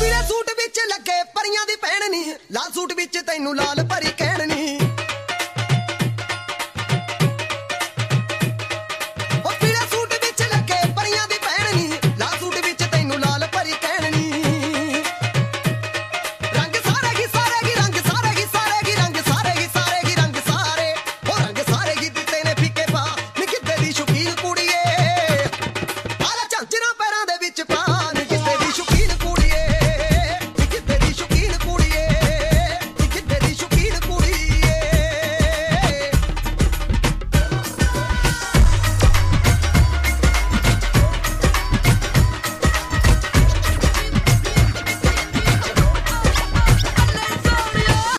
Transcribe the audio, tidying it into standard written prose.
ਪੀਲੇ ਸੂਟ ਵਿੱਚ ਲੱਗੇ ਪਰੀਆਂ ਦੀ ਭੈਣ ਨੀ, ਲਾਲ ਸੂਟ ਵਿੱਚ ਤੈਨੂੰ ਲਾਲ ਪਰੀ ਕਹਿਣ ਨੀ।